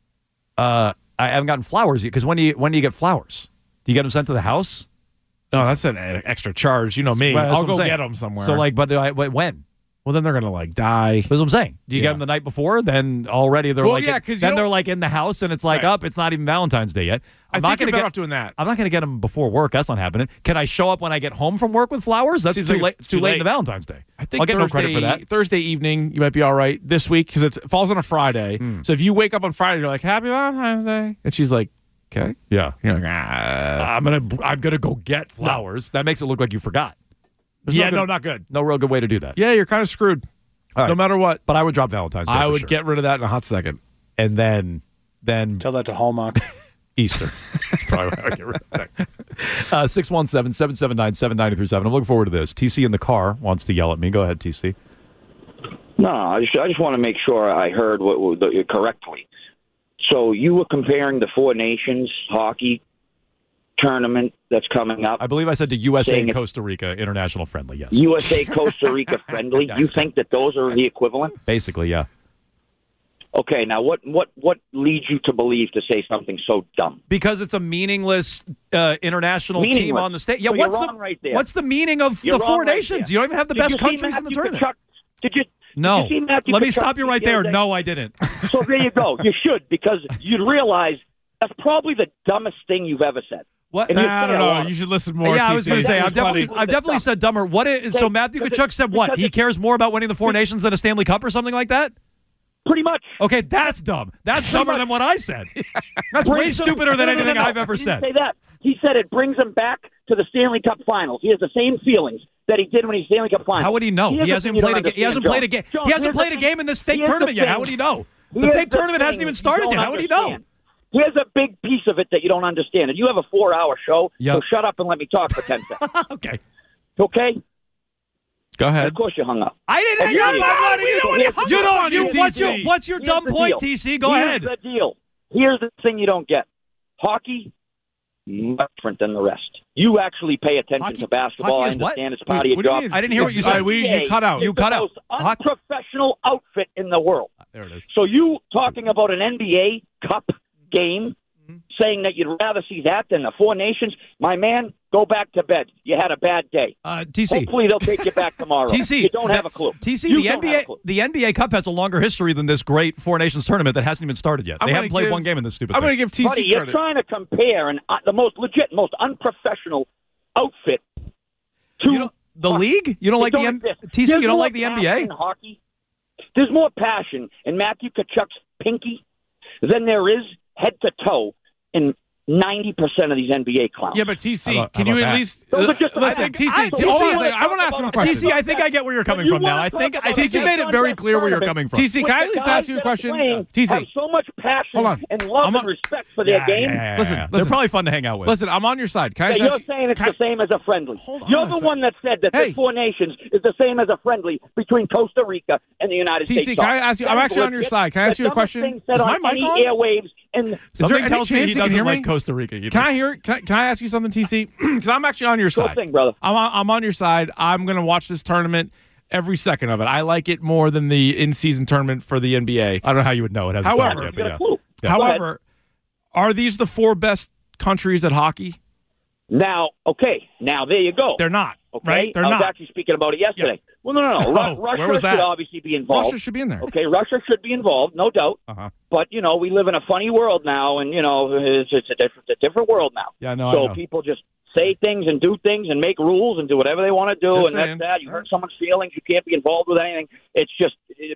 Speaker 3: I haven't gotten flowers yet. Because when do you get flowers? Do you get them sent to the house?
Speaker 4: No, that's an extra charge. You know me.
Speaker 3: Right, that's
Speaker 4: I'll
Speaker 3: what I'm
Speaker 4: go
Speaker 3: saying.
Speaker 4: get them somewhere.
Speaker 3: So like, but when?
Speaker 4: Well, then they're gonna like die.
Speaker 3: That's what I'm saying. Do you get them the night before? Then already they're they're like in the house, and it's like up. It's not even Valentine's Day yet. I'm not going to get
Speaker 4: off doing that.
Speaker 3: I'm not going to get them before work. That's not happening. Can I show up when I get home from work with flowers? That seems too late. It's too late into Valentine's Day.
Speaker 4: I think
Speaker 3: I'll get no credit for that.
Speaker 4: Thursday evening, you might be all right this week because it falls on a Friday. So if you wake up on Friday, you're like, "Happy Valentine's Day," and she's like, "Okay,
Speaker 3: yeah."
Speaker 4: You're like, "Ah."
Speaker 3: I'm gonna go get flowers. That makes it look like you forgot.
Speaker 4: Not good.
Speaker 3: No real good way to do that.
Speaker 4: Yeah, you're kind of screwed.
Speaker 3: All right.
Speaker 4: No matter what.
Speaker 3: But I would drop Valentine's Day.
Speaker 4: I
Speaker 3: for
Speaker 4: would
Speaker 3: sure.
Speaker 4: get rid of that in a hot second.
Speaker 3: And then
Speaker 8: tell that to Hallmark.
Speaker 3: Easter. That's probably why I would get rid of that. 617-779-7937. I'm looking forward to this. TC in the car wants to yell at me. Go ahead, TC.
Speaker 10: No, I just want to make sure I heard what correctly. So you were comparing the Four Nations hockey tournament that's coming up.
Speaker 3: I believe I said to USA and Costa Rica international friendly, yes.
Speaker 10: USA Costa Rica friendly.
Speaker 3: Yes.
Speaker 10: You think that those are the equivalent?
Speaker 3: Basically, yeah.
Speaker 10: Okay, now what leads you to believe to say something so dumb?
Speaker 3: Because it's a meaningless international team on the stage. Yeah,
Speaker 10: so
Speaker 3: what's the meaning of the Four Nations? You don't even have the best countries in the tournament. No. Let me stop you right there. No, I didn't.
Speaker 10: So there you go. You should, because you'd realize that's probably the dumbest thing you've ever said.
Speaker 3: What?
Speaker 4: I don't know. You should listen more.
Speaker 3: Yeah,
Speaker 4: TC.
Speaker 3: I was going to say, I've definitely said dumber. What is, so Matthew Tkachuk said what? He cares more about winning the Four Nations than a Stanley Cup or something like that?
Speaker 10: Pretty much.
Speaker 3: Okay, that's dumb. That's dumber than what I said. That's way stupider than anything I've ever said.
Speaker 10: He didn't say that. He said it brings him back to the Stanley Cup Finals. He has the same feelings that he did when he Stanley Cup Finals.
Speaker 3: How would he know? He hasn't played a game. He hasn't played a game. He hasn't played a game in this fake tournament yet. How would he know? The fake tournament hasn't even started yet. How would he know?
Speaker 10: Here's a big piece of it that you don't understand. And you have a 4-hour show, so shut up and let me talk for 10 seconds.
Speaker 3: Okay.
Speaker 10: Okay?
Speaker 4: Go ahead.
Speaker 10: Of course you hung up.
Speaker 3: I didn't hang up. What's your dumb point, TC? Go ahead.
Speaker 10: Here's the deal. Here's the thing you don't get. Hockey, much different than the rest. You actually pay attention to basketball. I understand it's part of your job.
Speaker 3: I didn't hear what you said.
Speaker 4: You cut out.
Speaker 3: You cut out.
Speaker 10: The most unprofessional outfit in the world.
Speaker 3: There it is.
Speaker 10: So you talking about an NBA Cup game, saying that you'd rather see that than the Four Nations, my man, go back to bed. You had a bad day.
Speaker 3: TC.
Speaker 10: Hopefully they'll take you back tomorrow.
Speaker 3: TC.
Speaker 10: You don't have a clue.
Speaker 3: TC, the NBA Cup has a longer history than this great Four Nations tournament that hasn't even started yet. They haven't played one game in this stupid thing.
Speaker 4: I'm going to give TC
Speaker 10: Buddy,
Speaker 4: credit.
Speaker 10: You're trying to compare the most legit, most unprofessional outfit to
Speaker 3: the league? You don't like the TC? You don't like the NBA?
Speaker 10: In hockey. There's more passion in Matthew Tkachuk's pinky than there is head to toe in 90% of these NBA clowns.
Speaker 4: Yeah, but TC, can you at least
Speaker 10: listen?
Speaker 4: TC, I want to ask him a question.
Speaker 3: TC, I think I get where you're coming from now. I think TC made it very clear where you're coming from.
Speaker 4: TC, can I at least ask you a question? TC,
Speaker 10: have so much passion and love and respect for their game.
Speaker 4: Listen,
Speaker 3: they're probably fun to hang out with.
Speaker 4: Listen, I'm on your side. Can I
Speaker 10: you're saying it's the same as a friendly. You're the one that said that the Four Nations is the same as a friendly between Costa Rica and the United States.
Speaker 4: TC, can I ask you? I'm actually on your side. Can I ask you a question?
Speaker 10: Is my mic on? Airwaves and
Speaker 3: something tells me he doesn't like Costa Rica either.
Speaker 4: Can I hear? Can I ask you something, TC? Because I'm actually on your side.
Speaker 10: Thing, brother.
Speaker 4: I'm on your side. I'm going to watch this tournament. Every second of it. I like it more than the in-season tournament for the NBA.
Speaker 3: I don't know how you would know. It hasn't started yet, but yeah.
Speaker 4: However, are these the 4 best countries at hockey?
Speaker 10: Now there you go.
Speaker 4: They're not.
Speaker 10: Okay,
Speaker 4: right? They're
Speaker 10: I was
Speaker 4: not.
Speaker 10: actually speaking about it yesterday.
Speaker 4: Yeah.
Speaker 10: Well, no. Russia
Speaker 3: where was that?
Speaker 10: should obviously be involved.
Speaker 4: Russia should be in there.
Speaker 10: Okay, Russia should be involved, no doubt. But we live in a funny world now, and it's a different world now.
Speaker 3: Yeah, no.
Speaker 10: So people just say things and do things and make rules and do whatever they want to do,
Speaker 4: Just
Speaker 10: and
Speaker 4: saying.
Speaker 10: that's that. You hurt someone's feelings, you can't be involved with anything. It's just,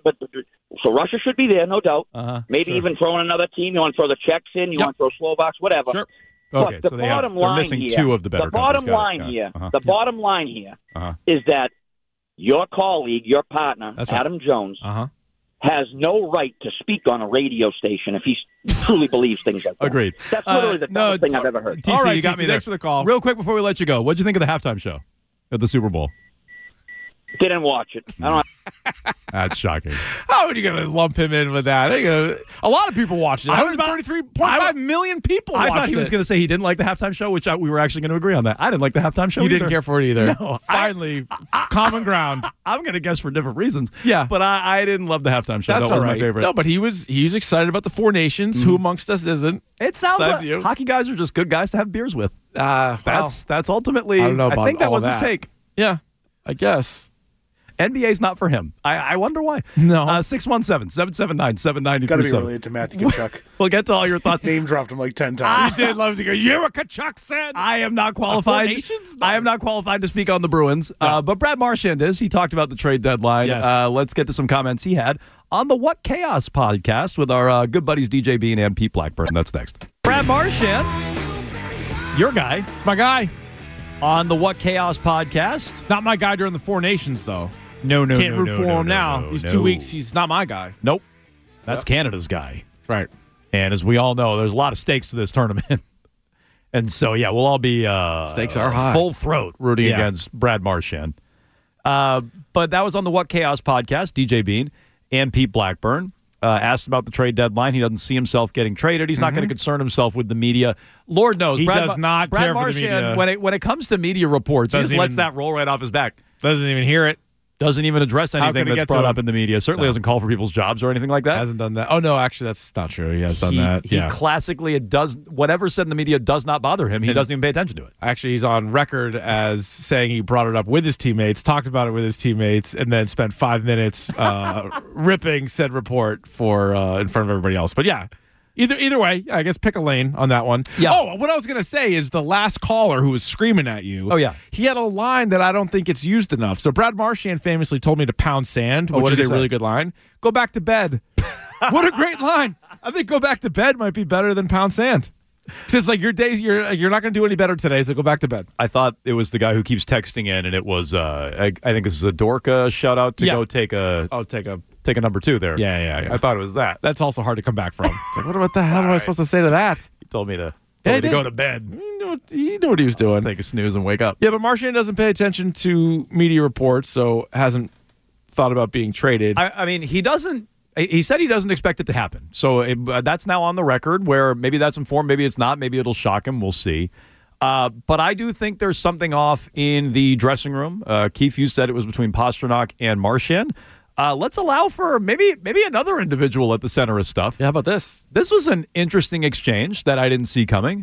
Speaker 10: so Russia should be there, no doubt. Maybe even throwing another team. You want to throw the Czechs in, you want to throw Slovaks, whatever.
Speaker 4: Sure.
Speaker 3: Okay,
Speaker 10: but
Speaker 3: so
Speaker 10: they're
Speaker 3: missing
Speaker 10: here,
Speaker 3: 2 of the better
Speaker 10: bottom
Speaker 3: countries.
Speaker 10: line here, the bottom line here is that your colleague, your partner, Adam Jones, has no right to speak on a radio station if he truly believes things like that.
Speaker 3: Agreed.
Speaker 10: That's literally the dumbest thing I've ever heard.
Speaker 3: TC,
Speaker 4: All right,
Speaker 3: you got
Speaker 4: TC,
Speaker 3: me there.
Speaker 4: thanks for the call.
Speaker 3: Real quick before we let you go, what'd you think of the halftime show at the Super Bowl?
Speaker 10: Didn't watch it. I don't.
Speaker 3: That's shocking.
Speaker 4: How are you going to lump him in with that? A lot of people watched it. 133.5 million people
Speaker 3: I
Speaker 4: watched
Speaker 3: thought he was
Speaker 4: it.
Speaker 3: going to say he didn't like the halftime show, which we were actually going to agree on that. I didn't like the halftime show
Speaker 4: You
Speaker 3: either.
Speaker 4: didn't care for it either.
Speaker 3: No.
Speaker 4: Finally, common ground.
Speaker 3: I'm going to guess for different reasons.
Speaker 4: Yeah.
Speaker 3: But I didn't love the halftime show.
Speaker 4: That's
Speaker 3: that was
Speaker 4: all right.
Speaker 3: my favorite.
Speaker 4: No, but he was excited about the 4 nations. Who amongst us isn't?
Speaker 3: It sounds
Speaker 4: Besides
Speaker 3: like
Speaker 4: you.
Speaker 3: hockey guys are just good guys to have beers with.
Speaker 4: Well,
Speaker 3: That's ultimately,
Speaker 4: I don't know about
Speaker 3: think that
Speaker 4: all
Speaker 3: was his
Speaker 4: that.
Speaker 3: take.
Speaker 4: Yeah, I guess.
Speaker 3: NBA's not for him. I wonder why.
Speaker 4: No.
Speaker 3: 617-779-7937.
Speaker 8: Got to be related to Matthew Tkachuk.
Speaker 3: We'll get to all your thoughts.
Speaker 8: Name dropped him like 10 times.
Speaker 4: Did love to go, you're a Tkachuk said.
Speaker 3: I am not qualified.
Speaker 4: 4 nations?
Speaker 3: I am not qualified to speak on the Bruins. But Brad Marchand is. He talked about the trade deadline.
Speaker 4: Yes.
Speaker 3: Let's get to some comments he had on the What Chaos podcast with our good buddies DJ Bean and Pete Blackburn. That's next. Brad Marchand, your guy,
Speaker 4: It's my guy.
Speaker 3: on the What Chaos podcast.
Speaker 4: Not my guy during the 4 nations, though.
Speaker 3: No,
Speaker 4: Can't root for him now. These 2 weeks, he's not my guy.
Speaker 3: Nope. That's Canada's guy.
Speaker 4: Right.
Speaker 3: And as we all know, there's a lot of stakes to this tournament. And so, yeah, we'll all be
Speaker 4: Stakes are high.
Speaker 3: full throat rooting against Brad Marchand. But that was on the What Chaos podcast, DJ Bean and Pete Blackburn. Asked about the trade deadline. He doesn't see himself getting traded. He's not going to concern himself with the media. Lord knows.
Speaker 4: He
Speaker 3: Brad
Speaker 4: does not
Speaker 3: Brad
Speaker 4: care for the
Speaker 3: Marchand,
Speaker 4: media.
Speaker 3: when it comes to media reports, he
Speaker 4: Doesn't
Speaker 3: just lets
Speaker 4: even-
Speaker 3: that roll right off his back.
Speaker 4: Doesn't even hear it.
Speaker 3: Doesn't even address
Speaker 4: How
Speaker 3: anything
Speaker 4: can it
Speaker 3: that's
Speaker 4: get to
Speaker 3: brought
Speaker 4: him?
Speaker 3: up in the media. Certainly doesn't call for people's jobs or anything like that.
Speaker 4: Hasn't done that. Oh, no, actually, that's not true. He has done that.
Speaker 3: He classically, it does, whatever said in the media does not bother him. He doesn't even pay attention to it.
Speaker 4: Actually, he's on record as saying he brought it up with his teammates, talked about it with his teammates, and then spent 5 minutes ripping said report for in front of everybody else. But yeah, either way, I guess pick a lane on that one.
Speaker 3: Yeah.
Speaker 4: Oh, what I was going to say is the last caller who was screaming at you.
Speaker 3: Oh, yeah.
Speaker 4: He had a line that I don't think it's used enough. So Brad Marchand famously told me to pound sand, which
Speaker 3: what did
Speaker 4: is
Speaker 3: he
Speaker 4: a really
Speaker 3: say?
Speaker 4: good line. Go back to bed. What a great line. I think go back to bed might be better than pound sand. It's like your days, you're not going to do any better today, so go back to bed.
Speaker 3: I thought it was the guy who keeps texting in, and it was, I think this is a Dorka shout out to
Speaker 4: Yeah.
Speaker 3: go take a number 2 there.
Speaker 4: Yeah.
Speaker 3: I thought it was that.
Speaker 4: That's also hard to come back from. It's like, what the hell am I supposed to say to that?
Speaker 3: He told me to
Speaker 4: Yeah,
Speaker 3: go to bed,
Speaker 4: You know what he was doing.
Speaker 3: take a snooze, and wake up.
Speaker 4: Yeah, but Marchand doesn't pay attention to media reports, so hasn't thought about being traded.
Speaker 3: I mean, he doesn't. He said he doesn't expect it to happen. So that's now on the record where maybe that's informed, maybe it's not, maybe it'll shock him. We'll see. But I do think there's something off in the dressing room. Keith, you said it was between Pasternak and Marchand. Let's allow for maybe another individual at the center of stuff.
Speaker 4: Yeah, how about this?
Speaker 3: This was an interesting exchange that I didn't see coming.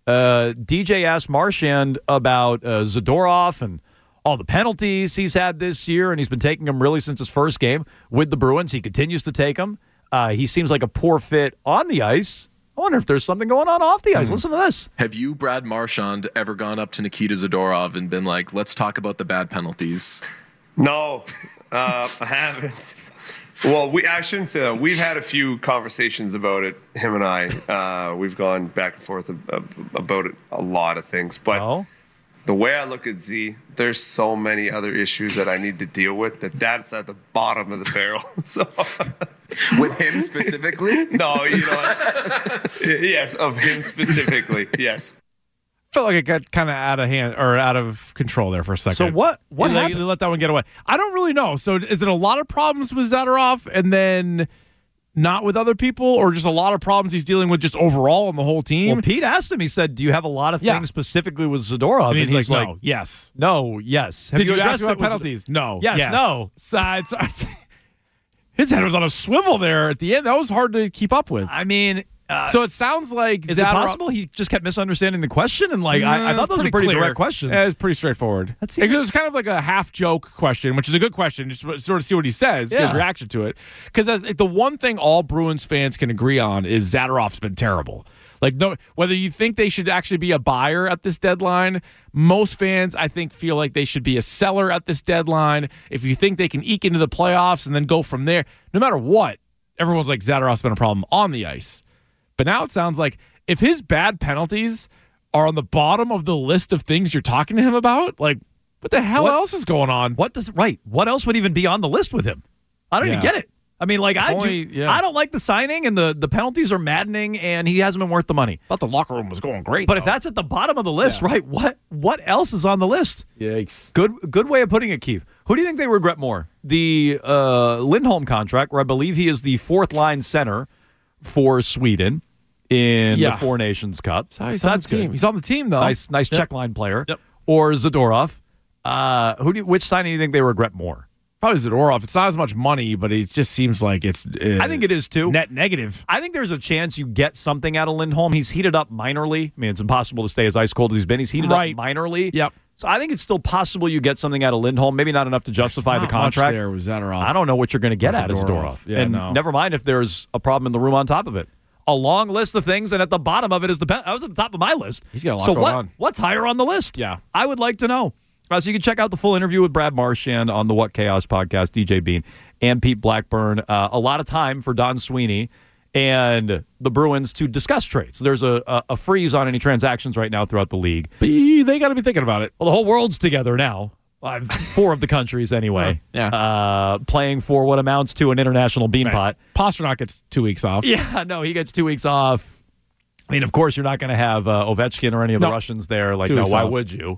Speaker 3: DJ asked Marchand about Zadorov and all the penalties he's had this year, and he's been taking them really since his first game with the Bruins. He continues to take them. He seems like a poor fit on the ice. I wonder if there's something going on off the ice. Listen to this.
Speaker 11: Have you, Brad Marchand, ever gone up to Nikita Zadorov and been like, let's talk about the bad penalties?
Speaker 12: No, I haven't. Well, I shouldn't say that. We've had a few conversations about it, him and I. We've gone back and forth about it, a lot of things. But the way I look at Z, there's so many other issues that I need to deal with that's at the bottom of the barrel. So,
Speaker 11: with him specifically?
Speaker 12: No, yes, of him specifically, yes.
Speaker 4: Felt like it got kind of out of hand or out of control there for a second.
Speaker 3: So what
Speaker 4: They
Speaker 3: happened?
Speaker 4: let that one get away. I don't really know. So is it a lot of problems with Zadorov, and then not with other people, or just a lot of problems he's dealing with just overall on the whole team?
Speaker 3: Well, Pete asked him, he said, do you have a lot of things specifically with Zadorov?
Speaker 4: And he's like, no, yes.
Speaker 3: No, yes.
Speaker 4: Did you ask about penalties? No.
Speaker 3: Yes, no.
Speaker 4: His head was on a swivel there at the end. That was hard to keep up with.
Speaker 3: I mean...
Speaker 4: so it sounds like...
Speaker 3: Is it possible he just kept misunderstanding the question? And I thought those were pretty direct questions.
Speaker 4: Yeah, it's pretty straightforward. It was kind of like a half-joke question, which is a good question, just to sort of see what he says, get his reaction to it. Because the one thing all Bruins fans can agree on is Zadorov's been terrible. Like, no, whether you think they should actually be a buyer at this deadline, most fans, I think, feel like they should be a seller at this deadline. If you think they can eke into the playoffs and then go from there, no matter what, everyone's like, Zadorov's been a problem on the ice. But now it sounds like if his bad penalties are on the bottom of the list of things you're talking to him about, like, what the hell else is going on?
Speaker 3: What else would even be on the list with him? I don't even get it. I mean, like, I don't like the signing, and the penalties are maddening, and he hasn't been worth the money.
Speaker 4: Thought the locker room was going great.
Speaker 3: But if that's at the bottom of the list, right, what else is on the list?
Speaker 4: Yikes.
Speaker 3: Good way of putting it, Keith. Who do you think they regret more? The Lindholm contract, where I believe he is the fourth-line center for Sweden in the Four Nations Cup.
Speaker 4: He's on the team. He's on the team, though.
Speaker 3: Nice check line player. Yep. Or Zadorov. Which signing do you think they regret more?
Speaker 4: Probably Zadorov. It's not as much money, but it just seems like it's...
Speaker 3: I think it is, too.
Speaker 4: Net negative.
Speaker 3: I think there's a chance you get something out of Lindholm. He's heated up minorly. I mean, it's impossible to stay as ice cold as he's been. He's heated up minorly.
Speaker 4: Yep.
Speaker 3: So I think it's still possible you get something out of Lindholm. Maybe not enough to justify the contract.
Speaker 4: Much there with Zadorov.
Speaker 3: I don't know what you're going to get out of Zadorov.
Speaker 4: Yeah,
Speaker 3: never mind if there's a problem in the room on top of it. A long list of things, and at the bottom of it is I was at the top of my list.
Speaker 4: He's got a lot going on.
Speaker 3: What's higher on the list?
Speaker 4: Yeah.
Speaker 3: I would like to know. So you can check out the full interview with Brad Marchand on the What Chaos podcast, DJ Bean, and Pete Blackburn. A lot of time for Don Sweeney and the Bruins to discuss trades. There's a freeze on any transactions right now throughout the league.
Speaker 4: But they got to be thinking about it.
Speaker 3: Well, the whole world's together now. 4 of the countries, anyway. Playing for what amounts to an international beanpot.
Speaker 4: Pasternak gets 2 weeks off.
Speaker 3: Yeah, no, he gets 2 weeks off. I mean, of course, you're not going to have Ovechkin or any of the Russians there. Like, no, why would you?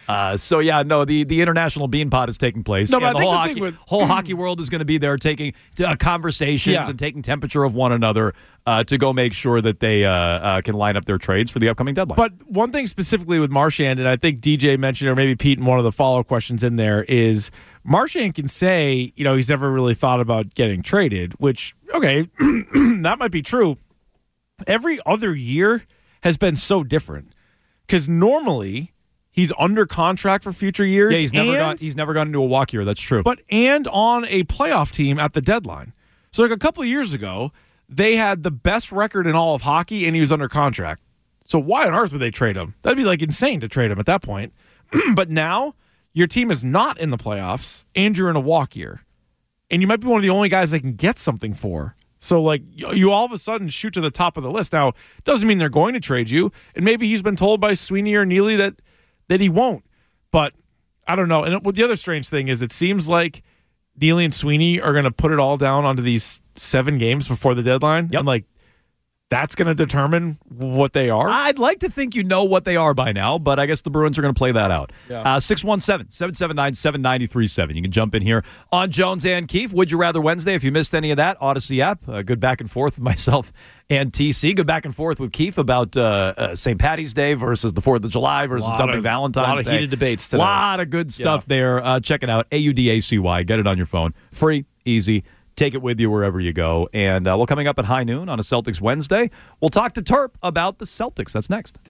Speaker 3: The international beanpot is taking place.
Speaker 4: No,
Speaker 3: and the whole hockey world is going to be there taking conversations and taking temperature of one another to go make sure that they can line up their trades for the upcoming deadline.
Speaker 4: But one thing specifically with Marchand, and I think DJ mentioned, or maybe Pete in one of the follow-up questions in there, is Marchand can say, he's never really thought about getting traded, which, okay, that might be true. Every other year has been so different because normally he's under contract for future years.
Speaker 3: Yeah, he's never gone into a walk year. That's true.
Speaker 4: And on a playoff team at the deadline. So like a couple of years ago, they had the best record in all of hockey, and he was under contract. So why on earth would they trade him? That'd be like insane to trade him at that point. But now your team is not in the playoffs, and you're in a walk year, and you might be one of the only guys they can get something for. So, like, you all of a sudden shoot to the top of the list. Now, it doesn't mean they're going to trade you, and maybe he's been told by Sweeney or Neely that he won't. But I don't know. And the other strange thing is it seems like Neely and Sweeney are going to put it all down onto these 7 games before the deadline.
Speaker 3: Yep.
Speaker 4: And, like, that's going to determine what they are.
Speaker 3: I'd like to think you know what they are by now, but I guess the Bruins are going to play that out.
Speaker 4: Yeah.
Speaker 3: 617-779-7937. You can jump in here on Jones and Keefe. Would You Rather Wednesday. If you missed any of that, Odyssey app. Good back and forth with myself and TC. Good back and forth with Keefe about St. Patty's Day versus the 4th of July versus dumping Valentine's Day.
Speaker 4: A lot of heated debates today.
Speaker 3: A lot of good stuff there. Check it out. AUDACY. Get it on your phone. Free, easy. Take it with you wherever you go. And coming up at high noon on a Celtics Wednesday, we'll talk to Terp about the Celtics. That's next.